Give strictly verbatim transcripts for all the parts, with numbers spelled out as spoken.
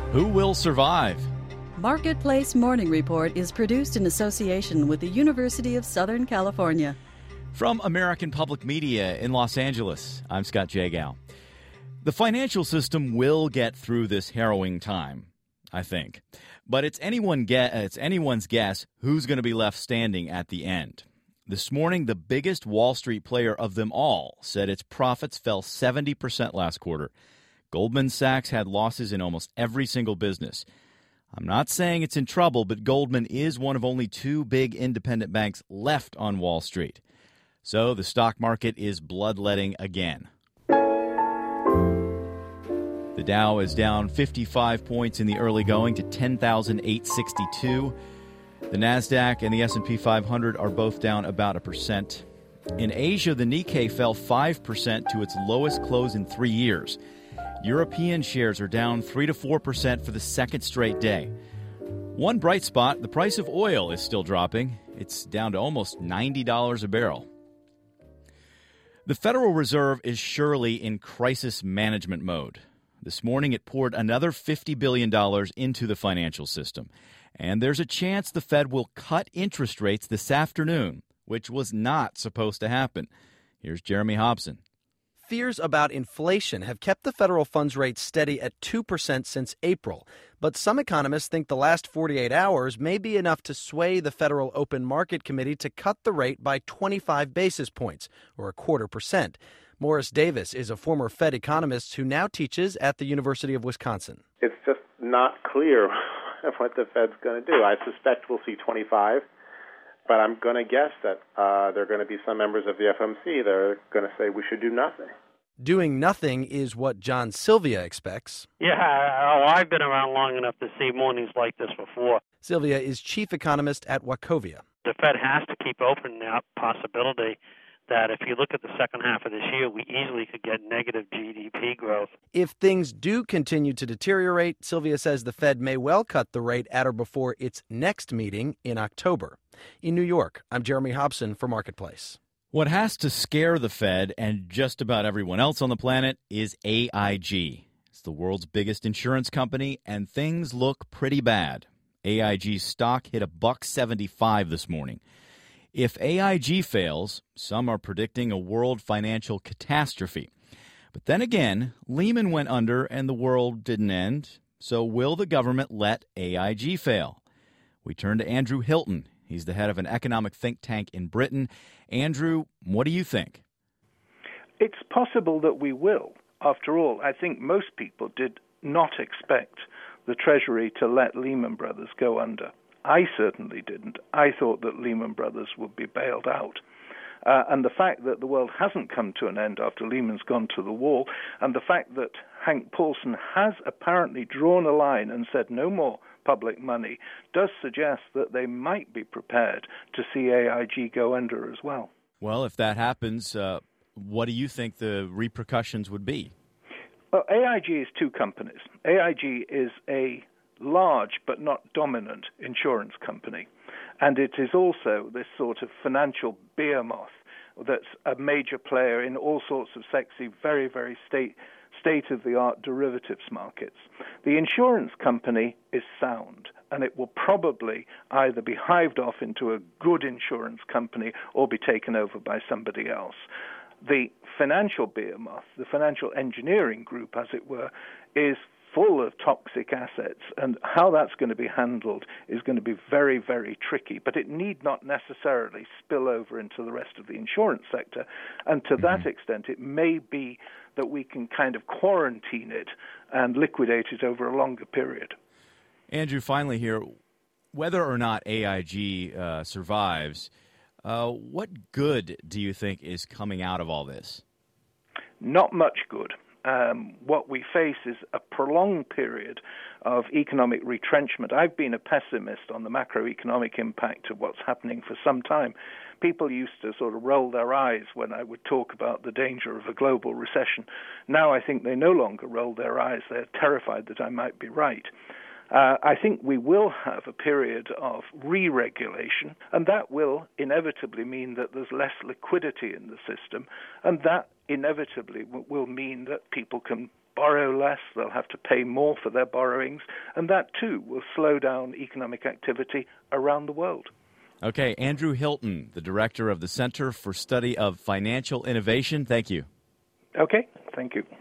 Who will survive? Marketplace Morning Report is produced in association with the University of Southern California. From American Public Media in Los Angeles, I'm Scott Jagow. The financial system will get through this harrowing time, I think. But it's anyone get, it's anyone's guess who's going to be left standing at the end. This morning, the biggest Wall Street player of them all said its profits fell seventy percent last quarter. Goldman Sachs had losses in almost every single business. I'm not saying it's in trouble, but Goldman is one of only two big independent banks left on Wall Street. So the stock market is bloodletting again. The Dow is down fifty-five points in the early going to ten thousand eight hundred sixty-two. The Nasdaq and the S and P five hundred are both down about a percent. In Asia, the Nikkei fell five percent to its lowest close in three years. European shares are down three to four percent for the second straight day. One bright spot, the price of oil is still dropping. It's down to almost ninety dollars a barrel. The Federal Reserve is surely in crisis management mode. This morning, it poured another fifty billion dollars into the financial system. And there's a chance the Fed will cut interest rates this afternoon, which was not supposed to happen. Here's Jeremy Hobson. Fears about inflation have kept the federal funds rate steady at two percent since April. But some economists think the last forty-eight hours may be enough to sway the Federal Open Market Committee to cut the rate by twenty-five basis points, or a quarter percent. Morris Davis is a former Fed economist who now teaches at the University of Wisconsin. It's just not clear what the Fed's going to do. I suspect we'll see twenty-five. But I'm going to guess that uh, there are going to be some members of the F O M C that are going to say we should do nothing. Doing nothing is what John Sylvia expects. Yeah, oh, I've been around long enough to see mornings like this before. Sylvia is chief economist at Wachovia. The Fed has to keep open the possibility that if you look at the second half of this year, we easily could get negative G D P growth. If things do continue to deteriorate, Sylvia says the Fed may well cut the rate at or before its next meeting in October. In New York, I'm Jeremy Hobson for Marketplace. What has to scare the Fed and just about everyone else on the planet is A I G. It's the world's biggest insurance company, and things look pretty bad. A I G's stock hit a buck seventy-five this morning. If A I G fails, some are predicting a world financial catastrophe. But then again, Lehman went under and the world didn't end. So will the government let A I G fail? We turn to Andrew Hilton. He's the head of an economic think tank in Britain. Andrew, what do you think? It's possible that we will. After all, I think most people did not expect the Treasury to let Lehman Brothers go under. I certainly didn't. I thought that Lehman Brothers would be bailed out. Uh, and the fact that the world hasn't come to an end after Lehman's gone to the wall, and the fact that Hank Paulson has apparently drawn a line and said no more public money, does suggest that they might be prepared to see A I G go under as well. Well, if that happens, uh, what do you think the repercussions would be? Well, A I G is two companies. A I G is a large but not dominant insurance company. And it is also this sort of financial behemoth that's a major player in all sorts of sexy, very, very state, state-of-the-art derivatives markets. The insurance company is sound, and it will probably either be hived off into a good insurance company or be taken over by somebody else. The financial behemoth, the financial engineering group, as it were, is full of toxic assets, and how that's going to be handled is going to be very, very tricky. But it need not necessarily spill over into the rest of the insurance sector, and to mm-hmm. that extent, it may be that we can kind of quarantine it and liquidate it over a longer period. Andrew, finally here, whether or not A I G uh, survives, uh, what good do you think is coming out of all this? Not much good. Um, what we face is a prolonged period of economic retrenchment. I've been a pessimist on the macroeconomic impact of what's happening for some time. People used to sort of roll their eyes when I would talk about the danger of a global recession. Now I think they no longer roll their eyes. They're terrified that I might be right. Uh, I think we will have a period of re-regulation, and that will inevitably mean that there's less liquidity in the system, and that inevitably will mean that people can borrow less, they'll have to pay more for their borrowings, and that too will slow down economic activity around the world. Okay, Andrew Hilton, the director of the Center for Study of Financial Innovation, thank you. Okay, thank you.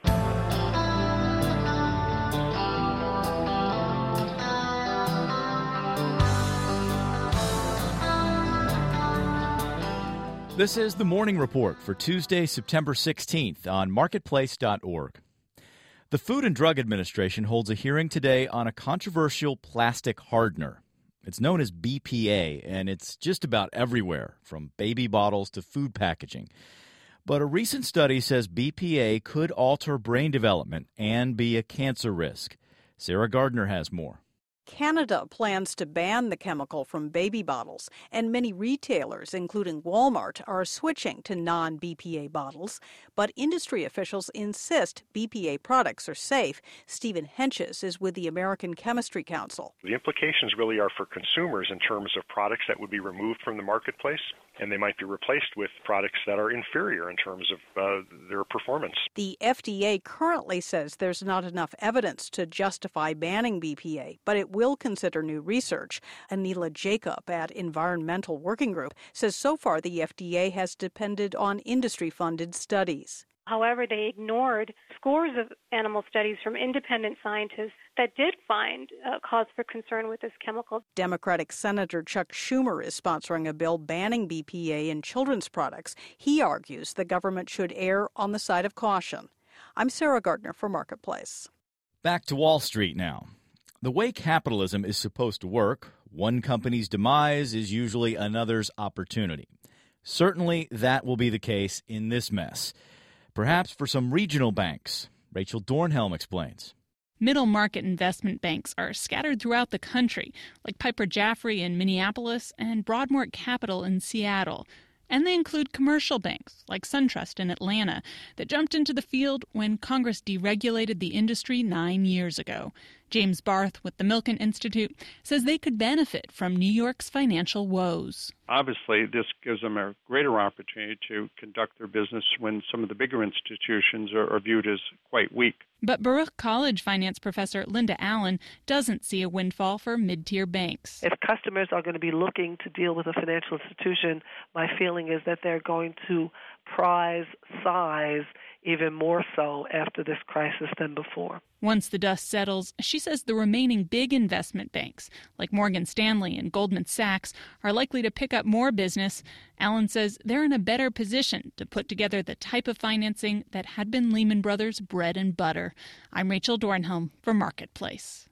This is the Morning Report for Tuesday, September sixteenth on marketplace dot org. The Food and Drug Administration holds a hearing today on a controversial plastic hardener. It's known as B P A, and it's just about everywhere, from baby bottles to food packaging. But a recent study says B P A could alter brain development and be a cancer risk. Sarah Gardner has more. Canada plans to ban the chemical from baby bottles, and many retailers, including Walmart, are switching to non-B P A bottles. But industry officials insist B P A products are safe. Stephen Henches is with the American Chemistry Council. The implications really are for consumers in terms of products that would be removed from the marketplace, and they might be replaced with products that are inferior in terms of uh, their performance. The F D A currently says there's not enough evidence to justify banning B P A, but it will consider new research. Anila Jacob at Environmental Working Group says so far the F D A has depended on industry-funded studies. However, they ignored scores of animal studies from independent scientists that did find uh, cause for concern with this chemical. Democratic Senator Chuck Schumer is sponsoring a bill banning B P A in children's products. He argues the government should err on the side of caution. I'm Sarah Gardner for Marketplace. Back to Wall Street now. The way capitalism is supposed to work, one company's demise is usually another's opportunity. Certainly that will be the case in this mess. Perhaps for some regional banks. Rachel Dornhelm explains. Middle market investment banks are scattered throughout the country, like Piper Jaffray in Minneapolis and Broadmoor Capital in Seattle. And they include commercial banks, like SunTrust in Atlanta, that jumped into the field when Congress deregulated the industry nine years ago. James Barth with the Milken Institute says they could benefit from New York's financial woes. Obviously, this gives them a greater opportunity to conduct their business when some of the bigger institutions are, are viewed as quite weak. But Baruch College finance professor Linda Allen doesn't see a windfall for mid-tier banks. If customers are going to be looking to deal with a financial institution, my feeling is that they're going to prize size even more so after this crisis than before. Once the dust settles, she says the remaining big investment banks, like Morgan Stanley and Goldman Sachs, are likely to pick up more business. Allen says they're in a better position to put together the type of financing that had been Lehman Brothers' bread and butter. I'm Rachel Dornhelm for Marketplace.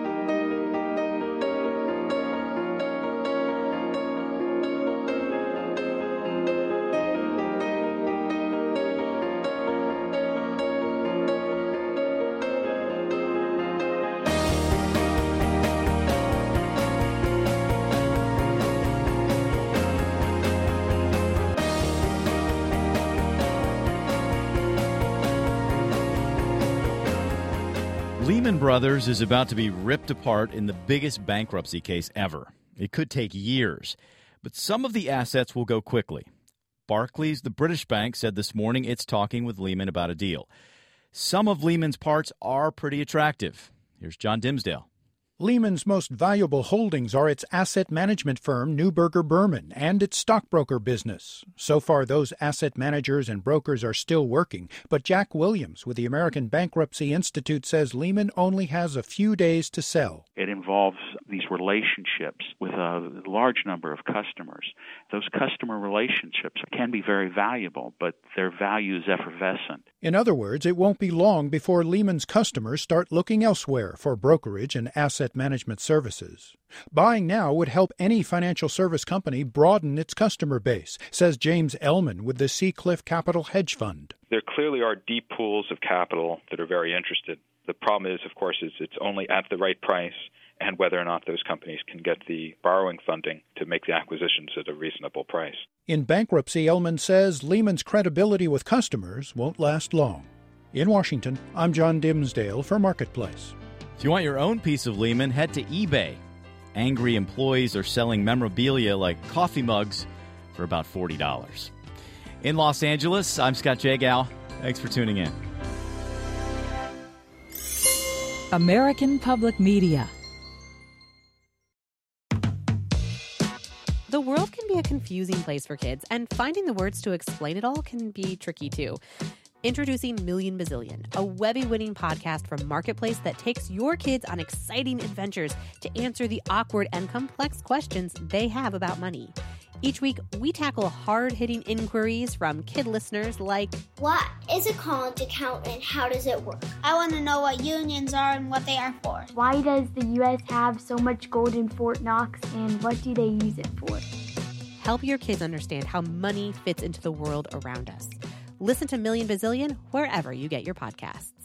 Lehman Brothers is about to be ripped apart in the biggest bankruptcy case ever. It could take years, but some of the assets will go quickly. Barclays, the British bank, said this morning it's talking with Lehman about a deal. Some of Lehman's parts are pretty attractive. Here's John Dimsdale. Lehman's most valuable holdings are its asset management firm, Neuberger Berman, and its stockbroker business. So far, those asset managers and brokers are still working, but Jack Williams with the American Bankruptcy Institute says Lehman only has a few days to sell. It involves these relationships with a large number of customers. Those customer relationships can be very valuable, but their value is effervescent. In other words, it won't be long before Lehman's customers start looking elsewhere for brokerage and asset management services. Buying now would help any financial service company broaden its customer base, says James Ellman with the Seacliff Capital Hedge Fund. There clearly are deep pools of capital that are very interested. The problem is, of course, is it's only at the right price and whether or not those companies can get the borrowing funding to make the acquisitions at a reasonable price. In bankruptcy, Ellman says Lehman's credibility with customers won't last long. In Washington, I'm John Dimsdale for Marketplace. If you want your own piece of Lehman, head to eBay. Angry employees are selling memorabilia like coffee mugs for about forty dollars. In Los Angeles, I'm Scott Jagow. Thanks for tuning in. American Public Media. The world can be a confusing place for kids, and finding the words to explain it all can be tricky too. Introducing Million Bazillion, a Webby-winning podcast from Marketplace that takes your kids on exciting adventures to answer the awkward and complex questions they have about money. Each week, we tackle hard-hitting inquiries from kid listeners like, what is a college account and how does it work? I want to know what unions are and what they are for. Why does the U S have so much gold in Fort Knox and what do they use it for? Help your kids understand how money fits into the world around us. Listen to Million Bazillion wherever you get your podcasts.